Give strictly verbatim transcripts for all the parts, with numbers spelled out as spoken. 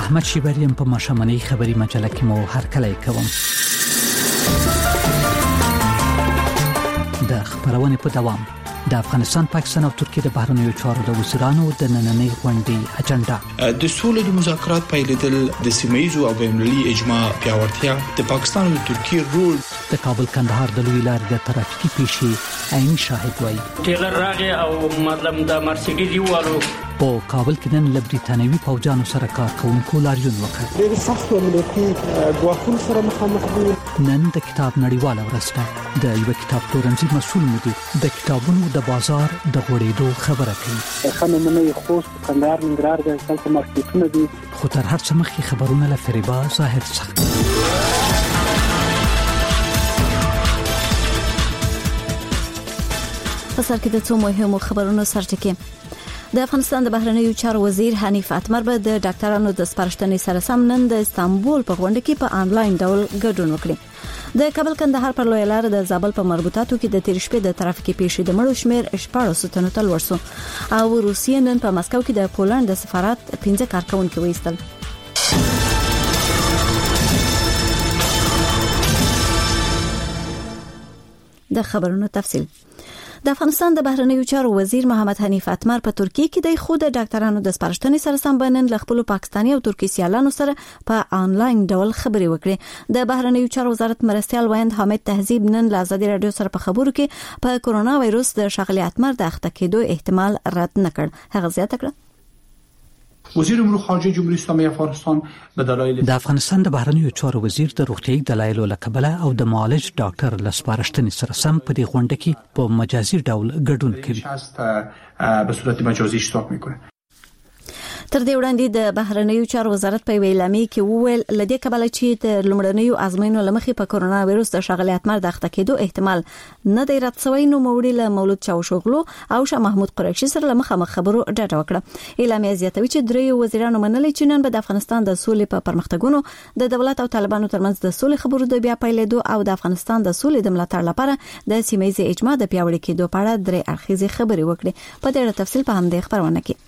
احمد شیبریم په ماشومنۍ خبري مجله کې مو هرکلی کوم. د خبرونې په دوام د افغانستان، پاکستان او ترکیه د بهرنیو چارو د وزیرانو د نننۍ غونډې اجنډا. د سولې د مذاکرات پیلېدل، د سیمه‌ییزو او بین‌المللي اجماع پیاوړتیا، د پاکستان او ترکیه رول. د کابل کندهار د لوی لارې د ترافیکي پیښې عیني شاهد وایي. ټیلر راغی او مطلب د مرسيډیز یوالو په کابل کې نن له بریتانوي پوځیانو سره کار کوونکو لاریون وکړ. ډېر سخت امنیتي ګواښونو سره مخامخ دي. نن د کتاب نړیواله ورځ ده. د یو کتاب پلورنځي مسؤل مدیر د کتابونو د بازار د غوړېدو خبره کوي. خنمنه خوست، کندهار، ننګرهار د خلکو مارکیټونه دي. خو تر هر څه مخکې خبرونه له فریبا ظاهر څخه. په سر کې د څو مهمو خبرونو سرټکی. د افغانستان د بهرنیو چارو وزیر حنیف اتمر به د ډاکټرانو د سپارښتنې سره سم نن د استانبول په غونډه کې په انلاین ډول ګډون وکړي. د کابل کندهار پر لوی لار د زابل په مربوطاتو کې د تیر شپې د ترافیکي پیښې د مړو شمیر شپږ تنو ته لوړ شو او روسیې نن په مسکو کې د پولند د سفارت پنځه کارکونکو وایستل. د خبرونو تفصیل. د افغانستان د بهرنیو چارو وزیر محمد حنیف اتمر په ترکیه کې د خود ډاکټرانو د سپارښتنې سره سم بنن ل خپل پاکستاني او ترکی سیالانو سره په انلاین ډول خبري وکړي. د بهرنیو چارو وزارت مرستيال ویند حامد تهذیب نن ل ازادي رادیو سره په خبرو کې په کورونا وایروس د شغلي اتمر د اخته کېدو احتمال رد نکړ. هغه زیاته کړ: وزیر امور خارجه جمهوری اسلامی افغانستان به دلایل د افغانستان د بهرنیو چارو وزیر د روغتیايي دلایلو لکبله او د معالج ډاکټر لسپارښتنې سره سم په دې غونډه کې په مجازي ډول ګډون کوي. به صورت مجازي اشتراک میکنه. تر دې وړاندې د بهرنیو چارو وزارت په ویلامي کې وویل لدې کبله چې د لومړنیو ازموینو لمخې په کورونا وایروس د شغلي اتمر د اخته کېدو احتمال نه دی رد شوی. نو موړي له مولود چاوشوغلو او شاه محمود قریشي سره لمخه خبرو ډاډ وکړه. اعلامیه زیاتوي چې دریو وزیرانو منلي چې نن به د افغانستان د سولې په پرمختګونو د دولت او طالبانو ترمنځ د سولې خبرو د بیا پیلېدو او د افغانستان د سولې د ملاتړ لپاره د سیمه‌ییز اجماع د پیاوړي کېدو په اړه درې اړخیزې خبرې وکړي. په دې اړه تفصیل په همدې خبرونه کې.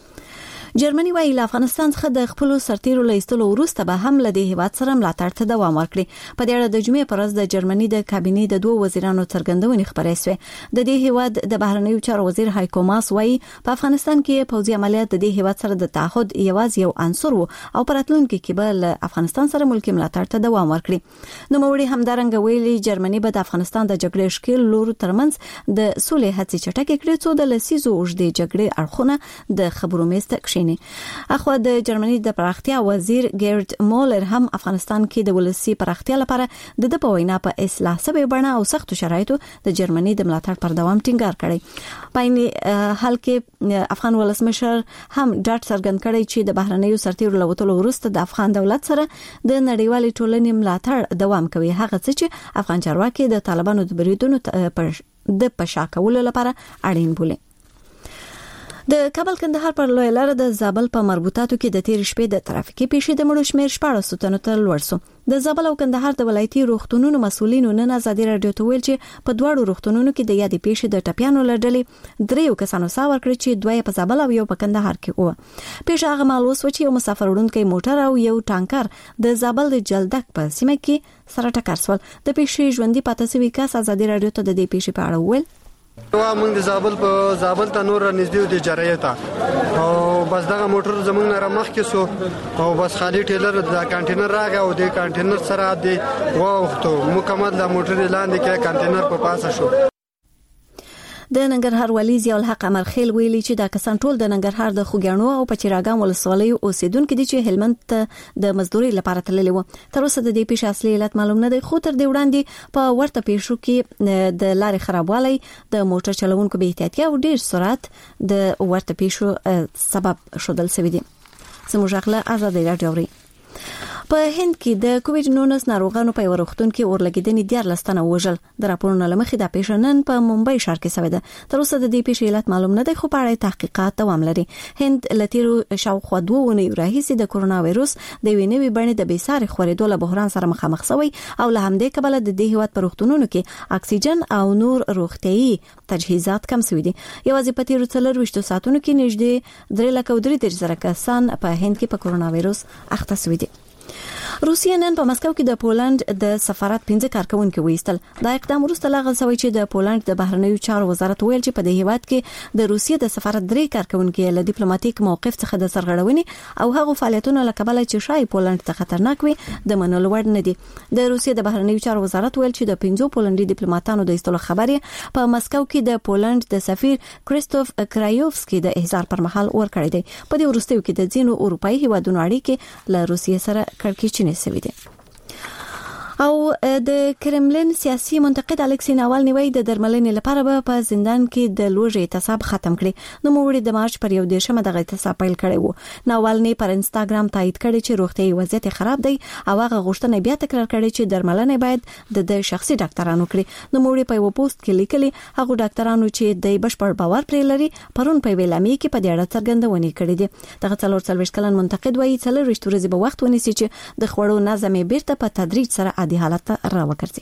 جرمني وايي له افغانستان څخه د خپل سرتیرو لیستلو وروسته به هم له دې هیواد سره ملاتړ ته دوام ورکړي. په دې اړه د جمعې پر ورځ د جرمني د کابینې د دوه وزیرانو څرګندونې خبرې شوې. د دې هیواد د بهرنیو چارو وزیر هایکو ماس وايي په افغانستان کې پوځي عملیات د دې هیواد سره د تعهد یوازې یو عنصر وو او پراتلونکو کې به له افغانستان سره ملکی ملاتړ ته دوام ورکړي. نو موړي همدارنګ ویلي جرمني به د افغانستان د جګړې شکل لور ترمنځ د سولې هڅې چټکې کړي څو د لسیزو اوږدې جګړې اړخونه د خبرو میز ته کښیني. اخو د جرمني د پراختیا وزیر ګیرد مولر هم افغانستان کې د ولسی پراختیا لپاره د د په وینا په اصلاح سبب بڼه او سختو شرایطو د جرمني د ملاتړ پر دوام ټینګار کړی. پایني حال کې افغان ولسمشر هم ډاټ څرګند کړی چې د بهرنیو سرتیرو لوتلو وروسته د افغان دولت سره د نړیوالې ټولنې ملاتړ دوام کوي. هغه څه چې افغان چارواکي د طالبانو د بریدونو د پشا کولو لپاره اړین بولي. د کابل کندهار پر لوی لار د زابل په مربوطاتو کې د تیر شپې د ترافیکي پیښې د مړو شمیر شپږ تنو ته لوړ شو. د زابل او کندهار د ولایتي روغتونونو مسؤلینو نن ازادي رادیو ته ویل چې په دواړو روغتونونو کې د یادې پیښې د ټپیانو لړلې دریو کسانو سا ورکړي چې دوی په زابل او یو په کندهار کې وو. پیښه هغه مهال وسو چې یو مسافر وړونکی موټر او یو ټانکر د زابل د جلدک په سیمه کې سره ټکر شول. د پیښې ژوندۍ پاتې شوی کس ازادي رادیو ته د دې پیښې په اړه ویل: نو موږ د زابل په زابل ته نور نږدې د جریته او بس دغه موټر زمونږ نه مخ کې سو او بس خالي ټیلر د کانټینر راغی او د کانټینر سره د واوختو مکمل د موټر لاندې کې کانټینر په پاسه شو. د ننګرهار والی ضیاء الحق امرخیل ویلي چې دا کسان ټول د ننګرهار د خوګیانو او پچیراګام ولسوالۍ اوسیدونکو دي چې هلمند ته د مزدوري لپاره تللي وو. تر اوسه د دې پیښې اصلي علت معلوم نه دی، خو تر دې وړاندې په ورته پیښو کې د لارې خرابوالی، د موټر چلوونکو بې احتیاطي او ډیر سرعت د ورته پیښو سبب شودل شوی دی. زموږ غله آزادۍ راډیو. په هند کې د کووډ نولس ناروغانو په ورختون کې اورلګیدنې ډیر لستنه وژل د راپورونو لمخې د پیښنن په ممبئی ښار کې شوې ده. تر اوسه د دې پیښې علت معلوم نه دی خو په اړه تحقیقات دوام لري. هند لتیرو شاوخوا دوه ونې راهیسې د کورونا وایروس د وینې بڼې د بیسارې خورېدو له بحران سره مخامخ شوی او له همدې کبله د دې هیواد پر وختونو کې اکسیجن او نور روغتيایي تجهیزات کم شوي دي. یوازې په تیرو څلور وشتو ساعتونو کې نږدې درې لک او درې دېرش زره کسان په هند کې په کورونا وایروس اخته شوي دي. روسیه نن په مسکو کې د پولند د سفارت پنځه کارکونکو ویستل. دا اقدام وروسته لغوه شوی چې د پولند د بهرنیو چارو وزارت ویل چې په دې هیواد کې د روسیه د سفارت درې کارکونکو له ډیپلوماټیک موقف څخه د سرغړونې او هغو فعالیتونو له کبله چې شای پولند ته خطرناک وي د منلو وړ نه دي. د روسیه د بهرنیو چارو وزارت ویل چې د پنځو پولندي ډیپلوماټانو د ایستلو خبرې په مسکو کې د پولند د سفیر کریستوف کرایوفسکی د احضار پر مهال ورکړی دی. په دې وروستیو کې د ځینو اروپایي هیوادونو اړیکې له روسیه سره کړکېچنې شوې دي. او د کرملین سیاسي منتقد الکسی ناوالنی وایي د درملنې لپاره به په زندان کې د لوږې اعتصاب ختم کړي. نو موږ د مارچ پر یو دیشمه دغه اعتصاب پیل کړی وو. ناوالنی پر انستګرام تایید کړی چې روغتيایي وضعیت خراب دی او هغه غوښتنه بیا تکرار کړې چې درملنه باید د شخصي ډاکټرانو کړي. نو موږ په یو پوسټ کې لیکلي هغه ډاکټرانو چې د بشپړ باور پرې لري پرون په ویلامي کې په دې اړه څرګندونه کړې ده. دغه څلور څلويشت کلن منتقد وایي څلور وشت ورځې به وخت ونیسي چې د خوړو نظم بیرته په تدریج سره عادي حالت ته راوګرځي.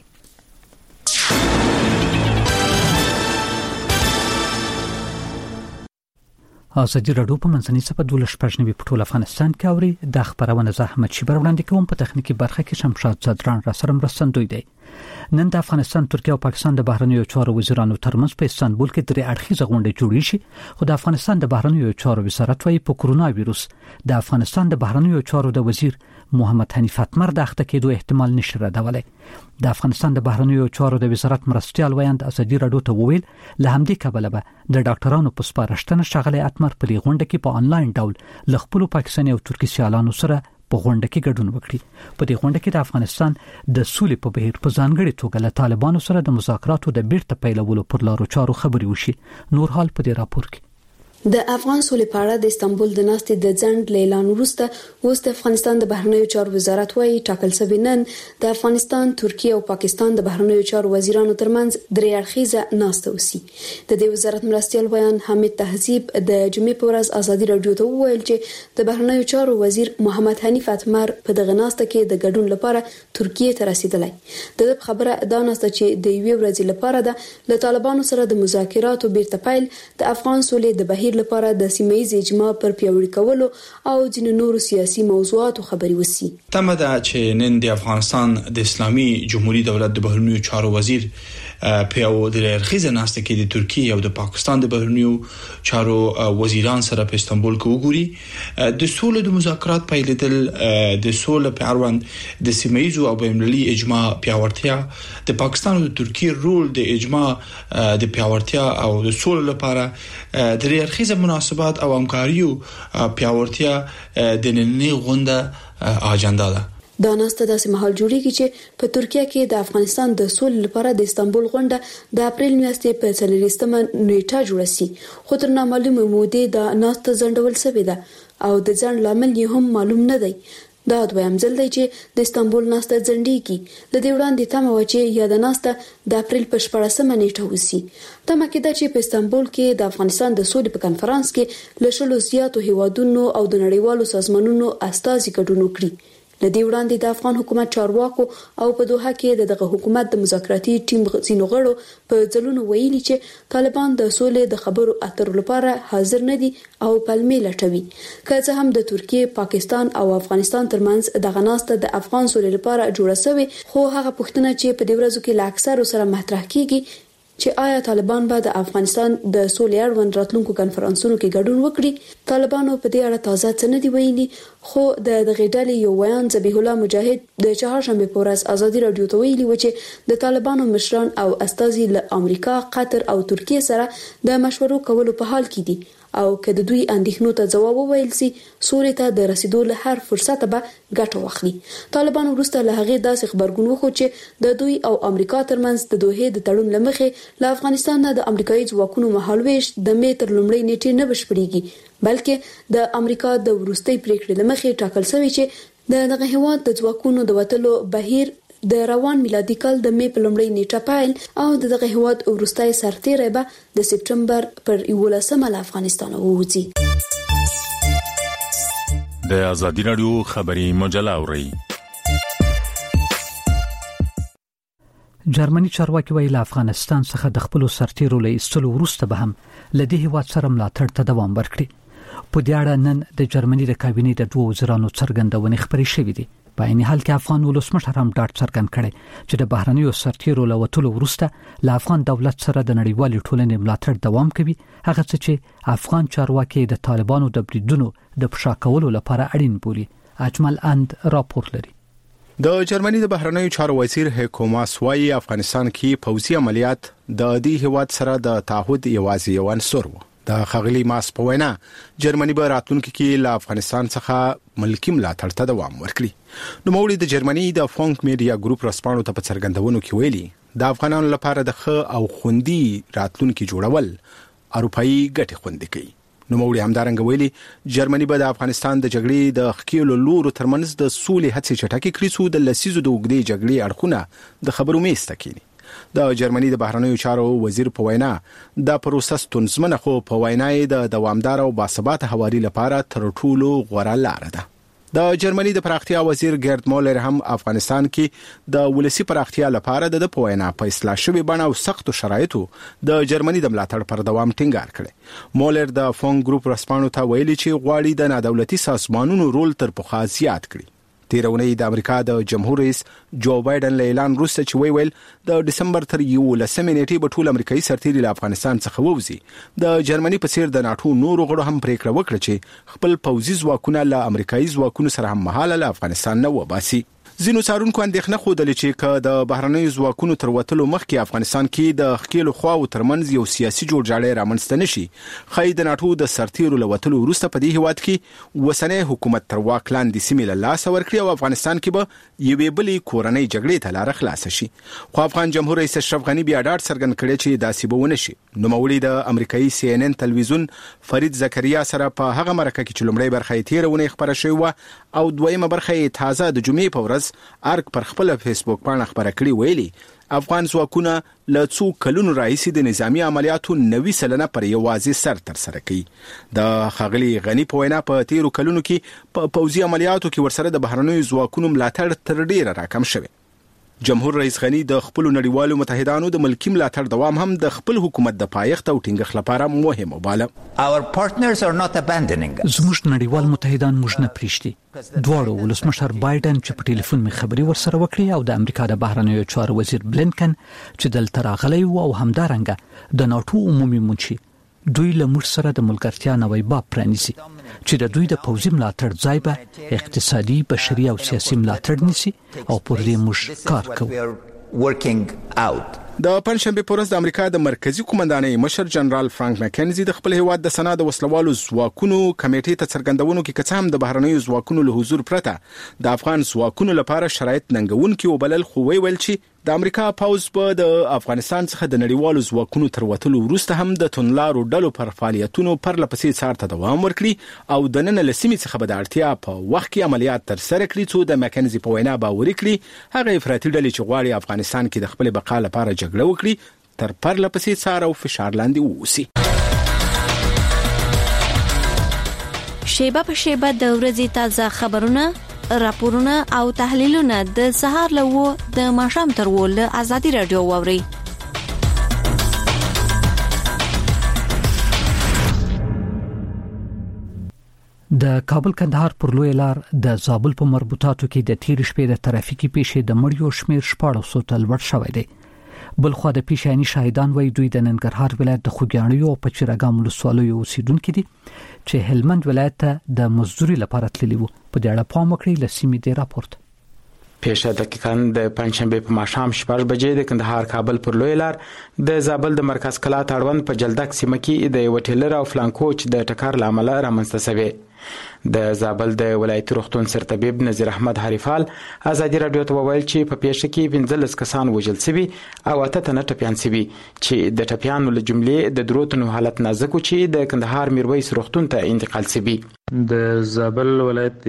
ازادي راډیو په منځنۍ صفحه دولس پښنوي په ټول افغانستان کې اوري. د خبرونه زحمت شي بر وړاندې کوم په تخنیکی برخه کې شمشاد زدران را سره مرستندوی دی. نن د افغانستان، ترکیه او پاکستان د بهرنیو چارو وزیرانو ترمنځ په استانبول کې درې اړخیزه غونډه جوړې شي. خو د افغانستان د بهرنیو چارو وزارت وايي په کورونا وایروس د افغانستان د بهرنیو چارو د وزیر محمد حنیف اتمر د اخته کېدو احتمال نشي ردولای. د افغانستان د بهرنیو چارو د وزارت مرستيال ویاند ازادي راډیو ته وویل له همدې کبله به د ډاکټرانو په سپارښتنه شغله اتمر په غونډه کې په انلاین ډول ل خپل پاکستاني او ترکی سیالانو سره په غونډه کې ګډون وکړي. په دې غونډه کې د افغانستان د سولې په بهیر په ځانګړي توګه له طالبانو سره د مذاکراتو د بیرته پیلولو پر لارو چارو خبرې وشي. نور حال په دې راپور کې د افغان سولې په اړه د استانبول د ناستې د ځند اعلان وروسته اوس د افغانستان د بهرنیو چارو وزارت وايي ټاکل شوی نن د افغانستان، ترکیه او پاکستان د بهرنیو چارو وزیرانو ترمنځ درې اړخیزه ناسته وسی. د دې وزارت مرستيال بیان حمید تهذیب د جمعې په ورځ ازادي راډیو ته وویل چې د بهرنیو چارو وزیر محمد حنیف اتمر په دغه ناسته کې د ګډون لپاره ترکیه ته رسیدلی. د خبره دا ناسته چې د یوې ورځې لپاره ده له طالبانو سره د مذاکراتو بیرته پیل د افغان سولې د بهیر لپاره د سیمه‌ییز اجماع پر پیاوړي کولو او ځینو نورو سیاسي موضوعاتو خبري وسی. تمه ده چې نن د افغانستان د اسلامي جمهوریت دولت د بهرنیو چارو وزیر په یو د رخصه ناسته کې د ترکیه او د پاکستان د بهرنیو چارو وزیران سره په استانبول کې وګوري. د سولې د مذاکرات پیلېدل د سولې په اړوند د سیمه‌ییز او بین‌المللي اجماع پیاوړتیا، د پاکستان او د ترکیه رول د اجماع د پیاوړتیا او د سولې لپاره د رخصه مناسبات او همکاریو پیاوړتیا د نننۍ غونډه اجنډا ده. دا ناسته داسې مهال جوړیږي چې په ترکیه کې د افغانستان د سولې لپاره د استانبول غونډه د اپریل میاشتې په څلورویشتمه نیټه جوړه شي. خو تر نامعلومه مودې دا ناسته ځنډول شوې ده او د ځنډ لامل یې هم معلوم نه دی. دا دویم ځل دی چې د استانبول ناسته ځنډیږي. د دې وړاندې تمه و چې یا د ناسته د اپریل په شپږمه نیټه وسی. تمه کېده چې په استانبول کې د افغانستان د سولې په کنفرانس کې له شلو زیاتو هیوادونو او د نړیوالو سازمانونو استازي ګډون وکړي. لدې وړاندې د افغان حکومت چارواکو او په دوحه کې دغه حکومت د مذاکراتي ټیم ځینو غړو په ځلونو ویلي چې طالبان د سولې د خبرو اترو لپاره حاضر نه دي او پلمې لټوي. که څه هم د ترکیه، پاکستان او افغانستان ترمنځ دغه ناسته د افغان سولې لپاره جوړه شوې، خو هغه پوښتنه چې په دې ورځو کې لا اکثر سره مطرح کیږي چې آیا طالبان به د افغانستان د سولې اړوند راتلونکو کنفرانسونو کې ګډون وکړي. طالبانو په دې اړه تازه څه نه دی ویلي، خو د دغه ډلې یو ویان ذبیح الله مجاهد د چهارشنبه په ورځ ازادي راډیو ته ویلي و چې د طالبانو مشران او استازي له امریکا، قطر او ترکیه سره د مشورو کولو په حال کې دي او که د دوی اندېښنو ته ځواب وویل سي، سولې ته د رسیدو له هر فرصت به ګټه واخلي. طالبان وروسته له هغې داسې خبرګون وکړ چې د دوی او امریکا ترمنځ د دوحې د تړون لمخې له افغانستان نه د امریکایي ځواکونو مهالويش د مې تر لومړۍ نیټې نه بشپړېږي، بلکې د امریکا د وروستۍ پریکړې لمخې ټاکل شوی چې د دغه هیواد د ځواکونو د وټلو بهیر د روان میلادي کال د می په لومړۍ نیټه پیل او دغه هیواد ورستای سرتیری به د سپټمبر پر یولسمه له افغانستان ووځي. د ازادي رادیو خبري مجله اوري. جرمني چارواکي ویل افغانستان څخه د خپل سرتیرو له ایستلو وروسته به هم لدې هیواد سره ملاتړ ته دوام ورکړي. په دې اړه نن د جرمني د کابینې د دوه وزیرانو څرګندونې خبرې شوې دي. په عین حال کې افغان ولسمشر هم ډاډ څرګند کړي چې د بهرنیو سرتیرو له وټولو وروسته له افغان دولت سره د نړیوالې ټولنې ملاتړ دوام کوي، هغه څه چې افغان چارواکي د طالبانو د بریدونو د فشا کولو لپاره اړین بولي. اجمل اند راپور لري. د جرمني د بهرنیو چارو وزیر هیکو ماس وايي افغانستان کې پوځي عملیات د دې هیواد سره د تعهد یوازې یو عنصر و. د خغلی ماس په وینا جرمني به راتلونکي کې له افغانستان څخه ملکی ملاتړ ته دوام ورکړي. نو مولوی د جرمني د فونک میډیا ګروپ رسپانو ته په څرګندونو کې ویلي د افغانانو لپاره د ښه او خوندي راتلونکي جوړول اروپאי ګټه خوندي کوي. نو مولوی همدارنګ ویلي جرمني به د افغانستان د جګړې د خکیلو لورو ترمنځ د سولې هڅې چټکې کړي څو د لسیزو د وګړي جګړې اړخونه د خبرو میسته کړي. د جرمني د بهرنیو چارو وزیر په وینا د پروسه ستونزمنه خو په وینا د دوامدار او باثبات حوالي لپاره تر ټولو غوره لار ده. د جرمني د پراختیا وزیر ګرد مولر هم افغانستان کې د ولسی پراختیا لپاره د په وینا په اصلاح شوی بڼه او سختو شرایطو د جرمني د ملاتړ پر دوام ټینګار کړي. مولر د فون ګروپ رسپانو ته ویلي چې غواړي د نادولتي سازمانونو رول تر پخوا زیات کړي. تیرونی د امریکا د جمهور رئیس جو بایدن له اعلان وروسته چې وی ویل د دسمبر تر یولسمې نیټې به ټول امریکایي سرتیري له افغانستان څخه ووځي. د جرمني په څیر د ناتو نورو غړو هم پریکړه وکړه چې خپل پوځي ځواکونه له امریکایي ځواکونو سره هم مهاله له افغانستان نه وباسي. ځینو څارونکو اندېښنه خوده چې ک د بهرنیو ځواکونو تر وټلو مخکې افغانستان کې د خکیلو خواو ترمنځ یو سیاسي جوړجاړی رامنځته نشي. خای د ناتو د سرتیرو له وټلو وروسته په دې هیواد کې وسنۍ حکومت تر واک لاندې سیمې له لاس ورکړي او افغانستان کې به یوې بلې کورنۍ جګړې ته لار خلاص شي. خو افغان جمهور رئیس اشرف غنی بیا ډاډ څرګند کړی چې داسې به ونه شي. نو مولوی د امریکایي سی ان ان تلویزیون فرید زکریا سره په هغه مرکه کې چې لومړی برخه یې تیرونه خبره شوې و او دویمه برخه یې تازه د جمعې په ورځ ارګ پر خپل فیسبوک باندې خبره کړې ویلي افغان ځواکونه له څو کلونو راهیسې د نظامی عملیاتو نوي سلنه پر یوازې سر تر سره کوي. د خغلی غنی په وینا په تیرو کلونو کې په پوځي عملیاتو کې ورسره د بهرنیو ځواکونو ملاتړ تر ډیره راکم شوی. جمهور رئیس غنی د خپل نړیوالو متحدانو د ملکی ملاتړ دوام هم د خپل حکومت د پایښت او ټینګښت لپاره مهم وباله. Our partners are not abandoning us. زموږ نړیوال متحدان موږ نه پریږدي. دواړو ولسمشر بایدن چې په ټلیفون می خبري ورسره وکړي او د امریکا د بهرنیو چارو وزیر بلینکن چې دلته راغلی و او همدارنګه د ناتو عمومي منشي دوی له موږ سره د ملګرتیا نوې باب پرانیسي چې د دوی د پوځي ملاتړ ځای به اقتصادي، بشري او سیاسي ملاتړ نشي او پر دې موږ کار کوو. د پنځشنبه په ورځ د امریکا د مرکزی قومندانۍ مشر جنرال فرانک مکنزي د خپل هیواد د سنا د وسلوالو ځواکونو کمیټې ته څرګندونو کې کڅ هم د بهرنیو ځواکونو له حضور پرته د افغان ځواکونو لپاره شرایط ننګونکي وبلل، خو ویل چې د امریکا پوځ په د افغانستان څخه د نړیوالو ځواکونو تر وټلو وروسته هم د تونلارو ډلو پر فعالیتونو پر لپسې څار ته دوام ورکړي او د نن لسیمې څخه به د اړتیا په وخت کې عملیات تر سره کړي څو د مکنزي په وینا باور کړي هغه افراطي ډلې چې غواړي افغانستان کې د خپل بقا لپاره جګړه وکړي تر پر لپسې څار او فشار لاندې ووسي. شیبه په شیبه د ورځې تازه خبرونه، راپورونه او تحلیلونه د سهار له و د ماښام تر و له ازادي رادیو واوري. د کابل کندهار پر لوی لار د زابل په مربوطاتو کې د تیر شپې د ترافیکي پیښې د مړیو شمیر شپږ سوه تل ور شوی دی. بلخو د پیشانی شاهدان وای دوی د ننګرهار ولایت د خوګیاڼیو او پچیرګام ولسوالیو اوسیدونکو دي چې هلمند ولایت ته د مزدوري لپاره تللی وو. په دې اړه پام وکړئ لسیمې دی راپورت. پیښه دقیقاً د پنځشنبه په ماښام شپږ بجې د کندهار کابل پر لوی لار د زابل د مرکز کلا تړوند په جلدک سیمه کې د یو ټیلر او فلانکوچ د ټکر لامل رامنځته شوی. د زابل د ولایتي روغتون سرطبيب نذیر احمد حریفال ازادي رادیو ته وویل چې په پیښه کې پنځلس کسان وژل شوي او اته تنه ټپيان شوي چې د ټپيانو له جملې د دروتنو حالت نازک چې د کندهار میرویس روغتون ته انتقال شوي. د زابل ولایت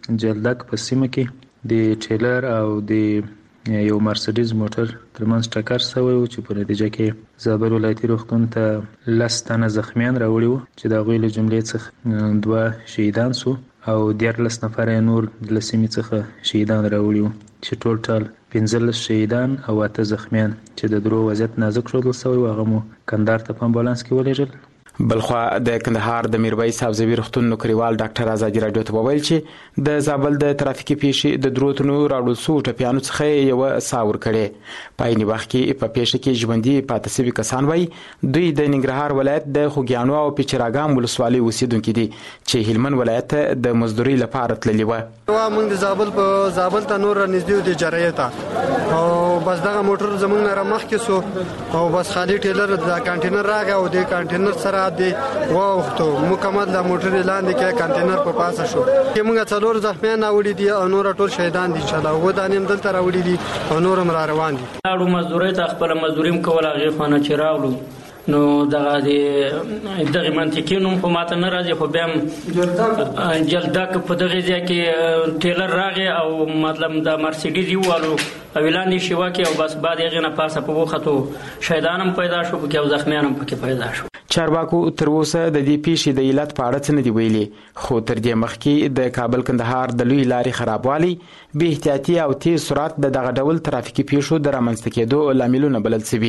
جلدک په سیمه کې د ټریلر او د یو مرسيډیز موټر ترمنځ ټکر شوی و چې په نتیجه کې زابل ولایتي روغتون ته لس تنه زخمیان راوړي وو چې د غوی له جملې څخه دوه شهیدان سو او دیارلس نفر نور د لسیمې څخه شهیدان راوړي وو چې ټول پنځلس شهیدان او اته زخمیان چې د درو وضعیت نازک شول سوی و هغه مو کندهار ته په امبولانس کې ولېږل. بلخوا د کندهار د میرویس حافظوي روغتون نوکریوال ډاکټر ازادي رادیو ته وویل چې د زابل د ترافیکي پیښې د دروتونو راوړل سو ټپیانو څخه یو ساور کړي. پایني وخت کې په پیښه کې ژوندۍ پاتې شوي کسان وایي دوی د ننګرهار ولایت د خوګیانو او پچراګام ولسوالۍ اوسیدونکو دي چې هلمند ولایت د مزدوري لپاره تللي و. موږ د زابل په زابل ته نور نږدې د جریه ته او بس دغه موټر زمونږ نه مخکې سو او بس خالي ټیلر د کانټینر راغی او د کانټینر سره دی واوختو مکمل د موټر لاندې کې کانټینر په پاسه شو چې موږ څلور زخمیان راوړي دي او نور ټول شهیدان دي ان شاء الله و دانیم دلته راوړي دي او نور هم را روان دي. اړو مزدوري ته خپل مزدوریم کول هغه خانه چې راوړو نو دغه د دغه منطقي نوم په ماته نه راځي خو بیا جلدک جلدک په دغه ځای کې ټیلر راغی او مطلب د مرسيډیز یوالو او لاندې شوا کې او بس بعد یې نه پاسه په وختو شهیدانم پیدا شو په کې او زخمیانم پکې پیدا شو. چارواکو تر اوسه د دې پیښې د علت په اړه څه نه دی ویلي خو تر دې مخکې د کابل کندهار د لوی لارې خرابوالي به احتیاطي او تیز سرعت د دغه ډول ترافیکي پیښو د رامنځته کېدو لاملونه بلل شوي.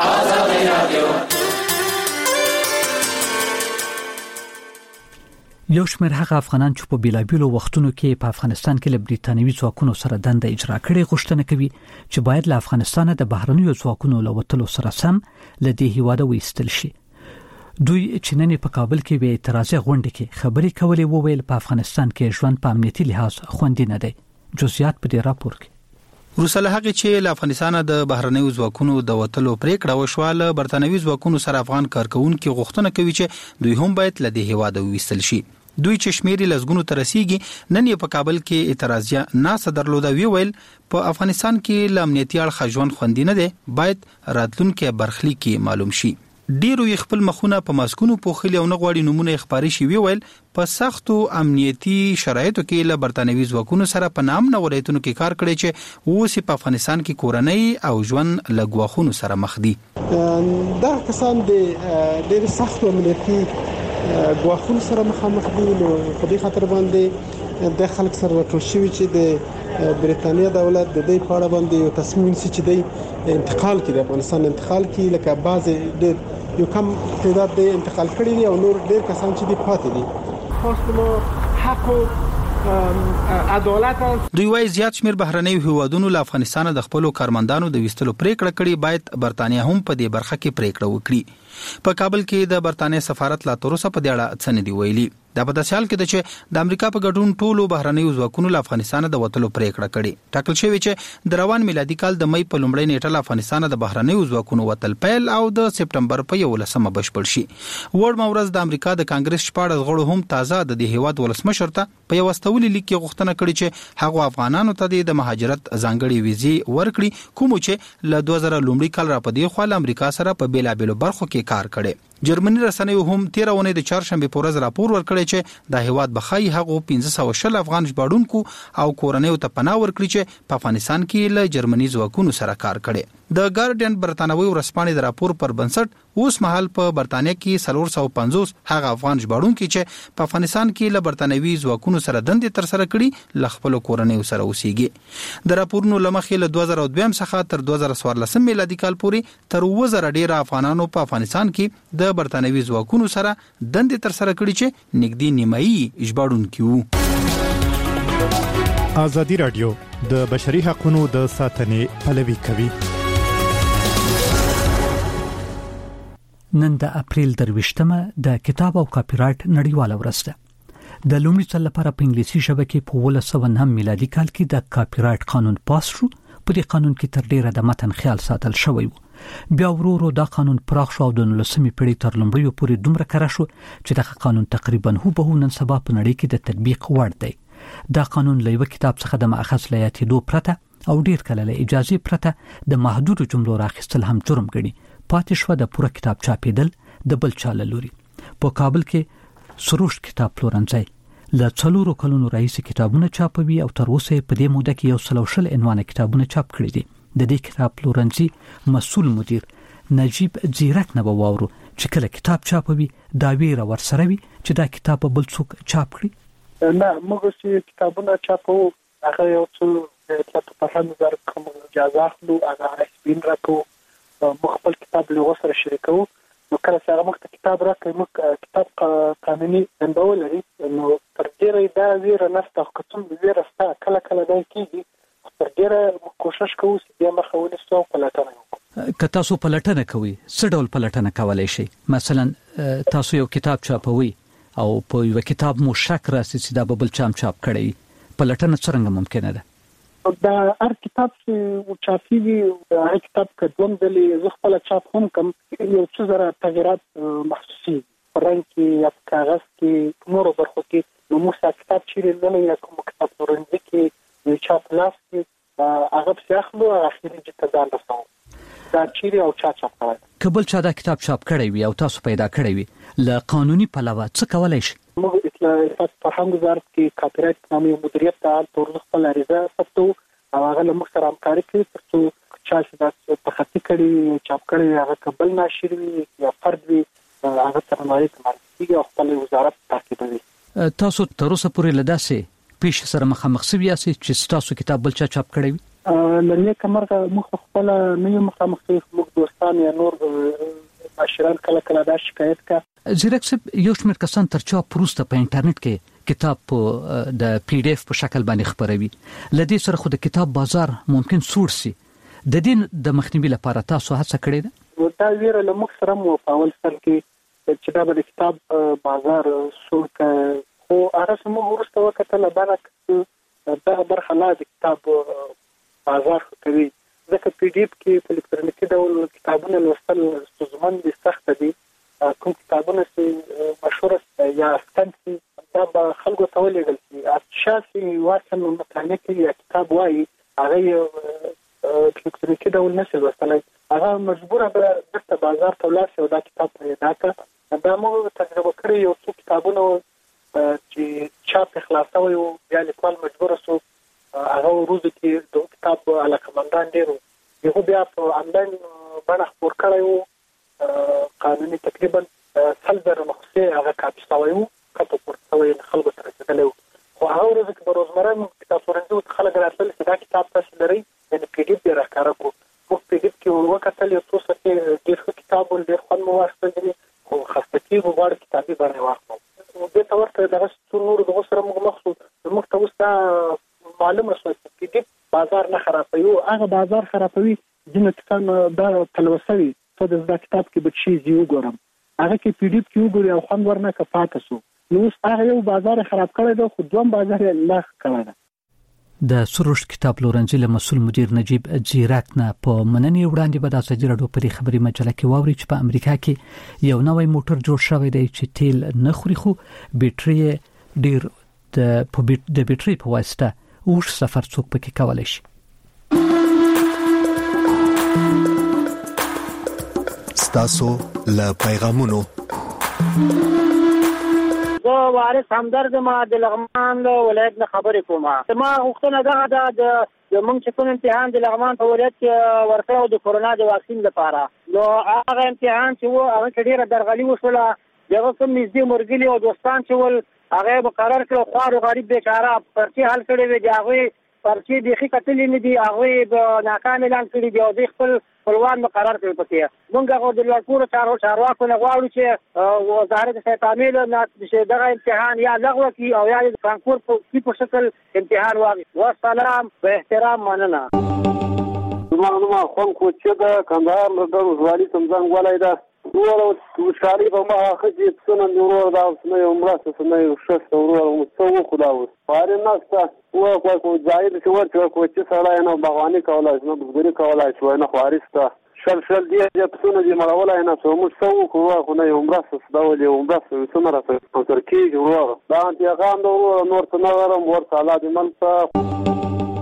یو شمېر هغه افغانان چې په بیلابیلو وختونو کې په افغانستان کې له بریټانوي ځواکونو سره دنده اجرا کړې غوښتنه کوي چې باید له افغانستانه د بهرنیو ځواکونو له وتلو سره سم له دې هیواده وایستل شي. دوی چې نن په کابل کې به اعتراضي غونډه کې خبرې کولې وویل په افغانستان کې ژوند په امنیتي لحاظ خوندي نه دی. جزئیات په دې راپور کې روسله هغه چې له افغانستانه د بهرنیو ځواکونو د وتلو پریکړه وشواله برتانوي ځواکونو سره افغان کارکونکو غوښتنه کوي چې دوی هم باید له دې هیواده وایستل شي. دوی چې شمیرې لزګونو ترسيږي نن په کابل کې اعتراضیه ناس درلوده ویل په افغانستان کې ل امنیتي اړخ ژوند خوندي نه دی باید راتلونکي برخلیک کې معلوم شي. ډیرو خپل مخونه په ماسکونو پوخلي او نه غواړي نمونه ښکاری شي ویل په سختو امنیتي شرایطو کې له برتانوي ځواکونو سره په نام نه ولایتونو کې کار کړي چې اوس په افغانستان کې کورنۍ او ژوند لګواخونو سره مخ دي. دا کسان د ډیر سختو امنیتي غواخونو سره مخامخ دي نو په دې خاطر باندې د خلک سره راټول شوی چې د بریتانیا دولت د دې په اړه باندې یو تصمیم نیسي چې د انتقال کې د افغانستان انتقال کې لکه بعض د یو کم تعداد د انتقال کړي دي او نور ډېر کسان چې دي پاتې دي. خاصه حق او عدالت دوی وايي زیات شمیر بهرنۍ هیوادونو له افغانستان د خپل کارمندانو د وستلو پریکړه کړې باید برتانیا هم په دې برخه کې پریکړه وکړي. په کابل کې د برتانیا سفارت لا تر اوسه په دې اړه څه نه دی ویلي. دا په داسې حال کې ده چې د امریکا په ګډون ټولو بهرنیو ځواکونو له افغانستان د وتلو پریکړه کړې. ټاکل شوی چې د روان میلادي کال د مې په لومړۍ نیټه له افغانستان د بهرنیو ځواکونو وتل پیل او د سپټمبر په یولسمه بشپړ شي. وړ مورز د امریکا د کانګرس شپږ غړو هم تازه د دې هیواد ولسمشر ته په یو واستولي لیک کې غوښتنه کړې چې هغه افغانانو ته د مهاجرت ځانګړي ویزې ورکړي کوم چې له دوه زره لومړي کال را پدې خو له امریکا سره په بیلابېلو برخو کې کار کړي. جرمني رسنیو هم تیر ونه د چهارشنبه په ورځ راپور ورکړی چې د هیواد بخای هغه پنځه سوه شل افغان ژباړونکو او کورنیو ته پناه ورکړي چې په افغانستان کې له جرمني ځواکونو سره کار کړي. د ګارډین برتانوي ورسپانې د راپور پر بنسټ اوس مهال په برتانیا کې څلور سوه پنځوس هغه افغان ژباړونکو چې په افغانستان کې له برتانوي ځواکونو سره دندې تر سره کړي ل خپل کورنیو سره اوسېږي. د راپورونو لمخې له دوه زره دوه څخه تر دوه زره څوارلس میلادي کال پورې تر اووه زره ډیر افغانانو په افغانستان کې د برتانوي ځواکونو سره دندې تر سره کړي چې نږدې نیمایي ژباړونکي وو. ازادي رادیو د بشري حقوقو د ساتنې پلوي کوي. نن د اپریل درویشتمه د کتاب او کاپی رایټ نړیواله ورځ ده. د لومړي ځل لپاره په انګلیسي ژبه کې په ولس سوه نهم میلادي کال کې د کاپی رایټ قانون پاس شو. په دې قانون کې تر ډیره د متن خیال ساتل شوی وو. بیا ورو ورو دا قانون پراخ شو او د نولسمې پیړۍ تر لومړیو پورې دومره کره شو چې دغه قانون تقریبا هوبهو نن سبا په نړۍ کې د تطبیق وړ دی. دا قانون له یو کتاب څخه د مأخذ له یادېدو پرته او ډیر کله له اجازه پرته د محدودو جملو راخیستل هم جرم ګڼي. پاتې شو د پوره کتاب چاپېدل د بل چا له لوري. په کابل کې سروش کتاب پلورنځي له څلورو کلونو راهیسې کتابونه چاپوي او تر اوسه په دې موده کې یو سل شل عنوان کتابونه چاپ کړي دي. د دې کتاب پلورنځي مسؤل مدیر نجیب زیرک نه وواورو چې کله کتاب چاپوي دا ویره ورسره وي چې دا کتاب بل څوک چاپ کړي. نه موږ چې کتابونه چاپو هغه یو څه چې په هغه نظر کوم اجازه اخلو هغه اسبین راکو موږ خپل کتاب له وسره شریکو. نو کله چې هغه موږ کتاب راکړي موږ کتاب قانوني دنده لري نو تر ډیره دا ویره نشته خو کوم ویره ستا کله کله دا کیږي تر ډیره کوشش کوو چې بیا مخاولې سو پلټنه وکړو. که تاسو پلټنه کوئ څه ډول پلټنه کولای شئ؟ مثلا تاسو یو کتاب چاپوي او په یو کتاب مو شک راسي چې دا بل چام چاپ کړی پلټنه څنګه ممکنه ده؟ دا هر کتاب چې چاپیږي هر کتاب کډوم دلې زه خپل چاپ هم کوم یو څه زره تغیرات محسوسي رنګ کې یا کاغذ کې نورو برخو کې نو موږ کتاب چیرې نه یا کوم کتاب ورنځ کې یو چاپ لاس کې هغه په اخلو اخیری چې ځان رسو دا چیرې او چا چاپ کړی. کبل چا دا کتاب چاپ کړی وي او تاسو پیدا کړی وي له قانوني پلوه څه کولای شي؟ موږ اطلاعات فرهنګ وزارت کې کاپی رایټ قانوني مدیریت ته تور خپل عریضه ثبتو او هغه له موږ سره همکاري کوي ترڅو چا چې دا په خطي کړي چاپ کړي هغه قبل ناشر وي یا فرد وي هغه سره مالي کمالي او خپل وزارت تعقیبوي. تاسو تر اوسه پورې لداسه پیش سره مخامخ سوي یاست چې تاسو کتاب بل چا چاپ کړی وي؟ لنی کمرغه موږ خپل نه یو مخامخ موږ دوستان یا نور معاشران کله کله دا شکایت کا. زیرک صاحب یو شمېر کسان تر چا پروسته په انټرنیټ کې کتاب په د پی ډی اف په شکل باندې خبروي. لدې سره خو د کتاب بازار ممکن سور سي. د دې د مخنیوي لپاره تاسو هڅه کړې ده؟ دا ویره له موږ سره مو په اول سر کې چې دا د کتاب بازار سور کا خو هغه سمو ورسته وکړه لبنه دا برخه نه د کتاب بازار کوي ځکه پی ډی اف کې په الکترونیکي ډول کتابونه لوستل ستونزمن دي سخت دي. کوم کتابونه چې مشهور یا ستنسي دا به خلکو ته ولېږل شي شاسي واسم مطالعه کوي یا کتاب وایي هغه الکترونیکي ډول نشي لوستلی هغه مجبوره به درته بازار ته ولاړ شي او دا کتاب پیدا کړه. دا موږ تجربه کړې یو څو کتابونه چې چاپ خلاصوي او بیا لیکوال مجبور شو هغه ورځ کې د کتاب علاقمندان ډیرو یو بیا په انلاین باندې خبر کړو قانوني تقریبا سل زره مخصوصي هغه کاپي شوی وو کاپي ورته خلکو ته رسیدلی خو هغه ورځ کې په روزمره کتاب ورنځو خلک راتلل چې دا کتاب تاسو لري د پی ډی اف دی راکاره کو په پی ډی اف کې وکړل یو څه چې ډېر کتاب ول ډېر خوند مو واخیستل خو خاصتي وګړي کتابي باندې واخلو د تورته دغه څونور دغه سره موږ مخصوص موږ ته وستا معلومه شوه چې دې بازار نه خرابوي او هغه بازار خرابوي ځینې کسان دا تلوسوي ته د دا کتاب کې به شي زیو ګورم هغه کې پی ډی اف کې وګوري او خوند ورنه کفاته سو نو هغه یو بازار خراب کړی دی خو دوم بازار یې لا کړی دی. د سروش کتاب پلورنځي له مسؤل مدیر نجیب زیرک نه په مننې وړاندې به د ازادي راډیو په خبري مجله کې واوري چې په امریکا کې یو نوې موټر جوړ شوی دی چې تیل نه خوري خو بیټري ډیر د د بیټري په واسطه اوږد سفر څوک پکې کولای شي. ستاسو له پیغامونو زه وارث همدرد ما د لغمان ولایت نه خبرې کوم. ما غوښتنه ده د موږ چې کوم امتحان د لغمان په ولایت کې ورکړو د کورونا د واکسین لپاره نو هغه امتحان چې و هغه ډیره درغلي وشوله دغه کوم نږدې مرګلي او دوستان چې ول هغه مقرر کړو خوار او غریب بیچاره پرچی حل کړي وي دی هغه پرچی بيخي کتلې نه دي هغه ناکام اعلان کړی دی او د خپل خپلوان مقرر کړی پکې موږ هغه د لړکور چارو چارواکو نه غواړو چې وزارت تعمیل نه چې دغه امتحان یا لغوه کی او یا د کانکور په شکل امتحان واغی. والسلام به احترام مننه. زما خو کو چې د کندهار له دغه ځوالي څنګه ولای دا ورو وشاري په ما خځې څنګه نورو دا څنګه عمره څنګه یو شخص ورو مستوى خداو فارین ناستا و کو کو ځای چې ورته کو چې سړی نه باغواني کولای نه بزګري کولای شو نه خوارسته شل شل دی چې څنګه دې مړولای نه سو مستوى خو خو نه عمره څه دا ولې عمره څنګه راځي په ترکیه ورو دا انتقام نور نور څنګه ورم ورته الله دې ملته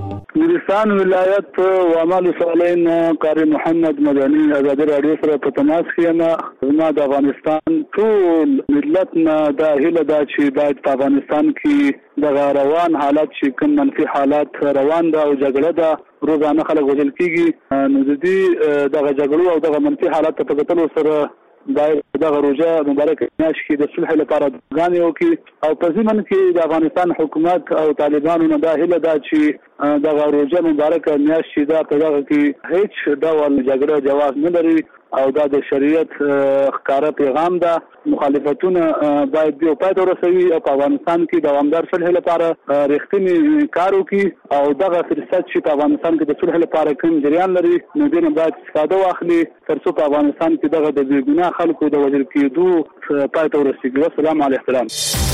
نورستان ولایت وعمل صالحین قاری محمد مدني ازادي رادیو سره په تماس کې ما زما د افغانستان ټول ملت نه د هیله دا چې باید په افغانستان کې د روان حالات چې کوم منفي حالات روان ده او جګړه ده روزانه خلک وژل کیږي نو د دې د جګړو او د منفي حالات په کتلو سره باید د روزه مبارک میاشت کې د صلح لپاره غانې وکړي او په ځمن کې د افغانستان حکومت او طالبانو نه د هیله دا چې د روزه مبارک میاشت چې دا په دغه کې هیڅ ډول جګړه جواز نه لري او دا د شریعت ښکارا پیغام ده مخالفتونه باید د پای ته ورسوي او په افغانستان کې دوامدار صلح لپاره رښتینی کار وکړي او دغه فرصت چې په افغانستان کې د صلح لپاره کوم جریان لري نو دې باید استفاده واخلي ترڅو په افغانستان کې دغه د بې ګناه خلکو د وژل کېدو پای ته ورسیږي. والسلام علیکم.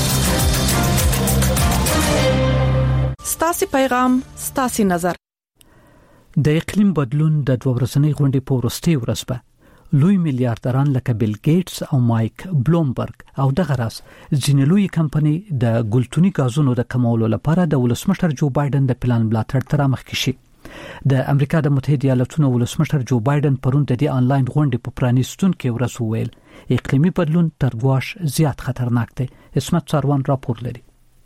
ستاسو پیغام ستاسو نظر. د اقلیم بدلون د دوه ورځنۍ غونډې په وروستي ورځ به لوی میلیارډران لکه بیل گیټس او مایک بلومبرګ او دغه راس ځینې لوی کمپنۍ د ګلتوني غازونو د کمولو لپاره د ولسمشر جو بایدن د پلان ملاتړ تر مخ کې شي. د امریکا د متحده ایالاتونو ولسمشر جو بایدن پرون د دې انلاین غونډې په پرانیستون کې ورس وویل اقلیمي بدلون تر ګواښ زیات خطرناک دی. اسمت ساروان راپور لري.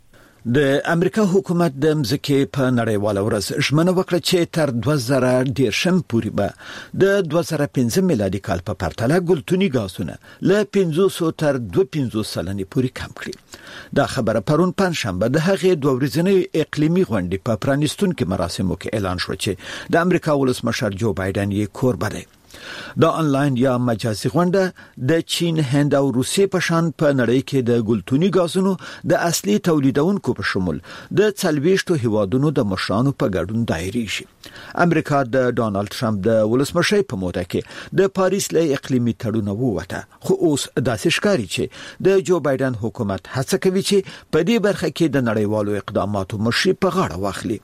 د امریکا حکومت د مځکې په نړیواله ورځ ژمنه وکړه چې تر دوه زره دیرشم پورې به د دوه زره پنځه میلادي کال په پرتله ګلتوني غازونه له پنځوس تر دوه پنځوس سلنې پورې کم کړي. دا خبره پرون پنځشنبه د هغې دوه ورځنۍ اقلیمي غونډې په پرانیستون کې مراسمو کې اعلان شو چې د امریکا ولسمشر جو بایدن یې کوربه دی. دا انلاین یا مجازي غونډه د چین، هند او روسیې په شان په نړۍ کې د ګلتوني غازونو د اصلي تولیدونکو په شمول د څلويشتو هیوادونو د مشرانو په ګډون دایریږي. امریکا د ډانلډ ټرمپ د ولسمشۍ په موده کې د پاریس له اقلیمي تړون ووته خو اوس داسې ښکاري چې د جو بایدن حکومت هڅه کوي چې په دې برخه کې د نړیوالو اقداماتو مشري په غاړه واخلي.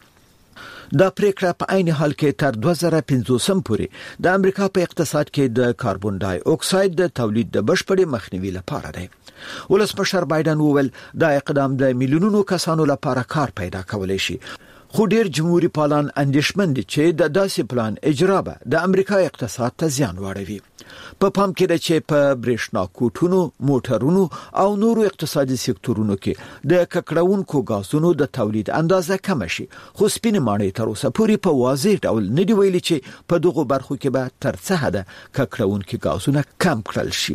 دا پریکړه په عین حال کې تر دوه زره پنځوسم پورې د امریکا په اقتصاد کې د کاربن ډای اکساید د تولید د بشپړې مخنیوي لپاره دی. ولسمشر بایدن وویل دا اقدام د میلیونونو کسانو لپاره کار پیدا کولای شي. خو ډیر جمهوریت پالان اندېښمن دي چې د داسې پلان اجرا به د امریکا اقتصاد ته زیان واړوي. په پام کې ده چې په برېښنا کوټونو، موټرونو او نورو اقتصادي سکتورونو کې د ککړونکو غازونو د تولید اندازه کم شي. خو سپینې ماڼۍ تر اوسه پورې په واضح ډول نه دی ویلي چې په دغو برخو کې به تر څه حده ککړونکي غازونه کم کړل شي.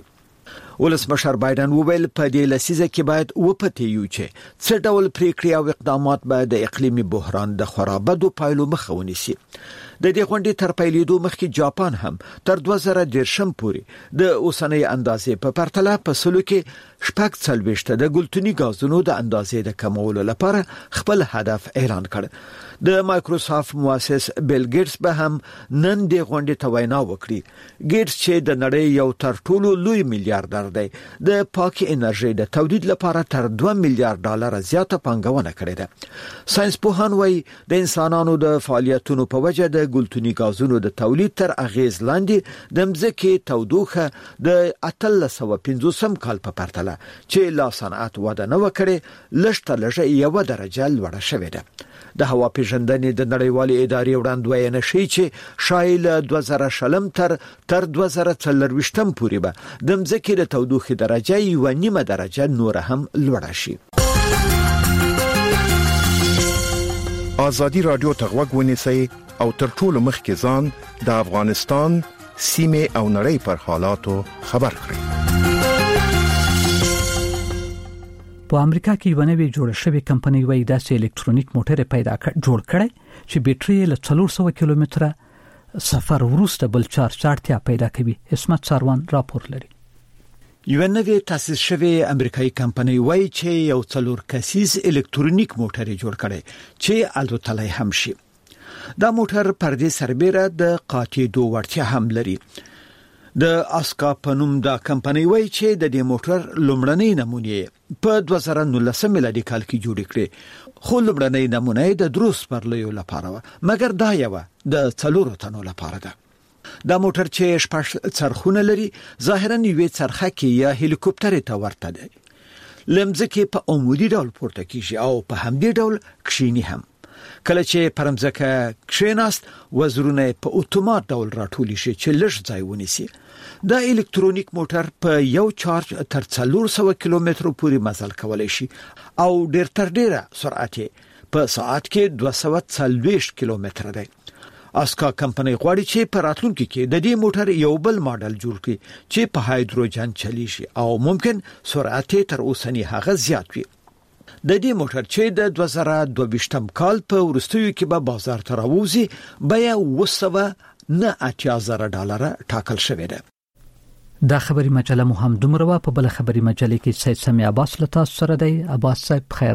ولسمشر بایدن وویل په دې لسیزه کې باید وپتیو چې څه ډول پریکړې او اقدامات به د اقلیمي بحران د خرابېدو پایلو مخه ونیسي. د دې غونډې تر پیلېدو مخکې جاپان هم تر دوه زره دیرشم پورې د اوسنۍ اندازې په پرتله په سلو کې شپږ څلوېښت د ګلتوني غازونو د اندازې د کمولو لپاره خپل هدف اعلان کړ. د مایکروسافت مؤسس بیل گیټس به هم نن د غونډې ته وینا وکړي. گیټس چې د نړۍ یو تر ټولو لوی میلیارډر دی د پاکي انرژي د تولید لپاره تر دوه میلیارډ ډالر زیاته پانګونه کړې ده. ساينس پوهان وايي د انسانانو د فعالیتونو په وجه د ګلتوني غازونو د تولید تر اغیز لاندې د مځکې تودوخه د اتلس سوه پنځوسم کال په پرتله چې لا صنعت وده نه وکړي لږ لږه یو درجه لوړه شوې ده. د هوا پیژندنې د نړیوالې ادارې وړاندوینه شي چې شایل دوه زره شلم تر تر دوه زره څلرويشتم پورې به د مځکې د تودوخې درجه یو نیمه درجه نور هم لوړه شي. آزادی رادیو ته غوږ ونیسئ او تر ټولو مخکې ځان د افغانستان سیمه او نړۍ پر حالاتو خبر کړئ. په امریکا کې یو نوې جوړ شوی کمپنۍ وایي داسې الکترونیک موټر پیدا کړ جوړ کړي چې بیټرۍ له څلور سوه کیلومتره سفر وروسته بل چارج اړتیا پیدا کوي. اسمت ساروان راپور لري. یو نوې تاسیس شوی امریکایي کمپنۍ وایي چې یو څلور کسیز الکترونیک موټر جوړ کړي چې الوتلای هم شي. دا موټر پردې سربېره د قاطېدو وړتیا هم لري. د اسکا پنوم دا کمپنۍ وایي چې د دې موټر لومړنۍ نمونه په دوه زره نولسم میلادي کال کې جوړ کړي. خو لومړنۍ نمونه د دروس پرلیو لپاره و مګر دا یو د څلورو تنو لپاره ده. دا موټر چې شپږ څرخونه لري ظاهرا یو څرخه یا هلیکوپټر ته ورته دی. لمزکه په عمودي ډول پورته کیږي او په همدې ډول کښینی هم. کله چې پرمځکه کښیناست وزرونه په اتومات ډول راټول شي چې لږ ځای ونیسي. دا الکترونیک موټر په یو چارج تر څلور سوه کیلومترو پورې مزل کولای شي او ډېر تر ډېره سرعت په ساعت کې دوه سوه څلوېښت کیلومتره دی. اسکا کمپنۍ غواړي چې په راتلونکي کې د دې موټر یو بل ماډل جوړ کړي چې په هایدروجن چلی شي او ممکن سرعت تر اوسنی هغه زیات وي. د دې موټر چې د دوه زره دوه ویشتم کال په وروستیو کې به بازار ته راوځي بیا اوه سوه نه اتیا زره ډالر ټاکل شوی دی. دا خبري مجله مو هم دومره په بل خبري مجله کې سید سمی عباس له تاسو سره دی. عباس صاحب خیر.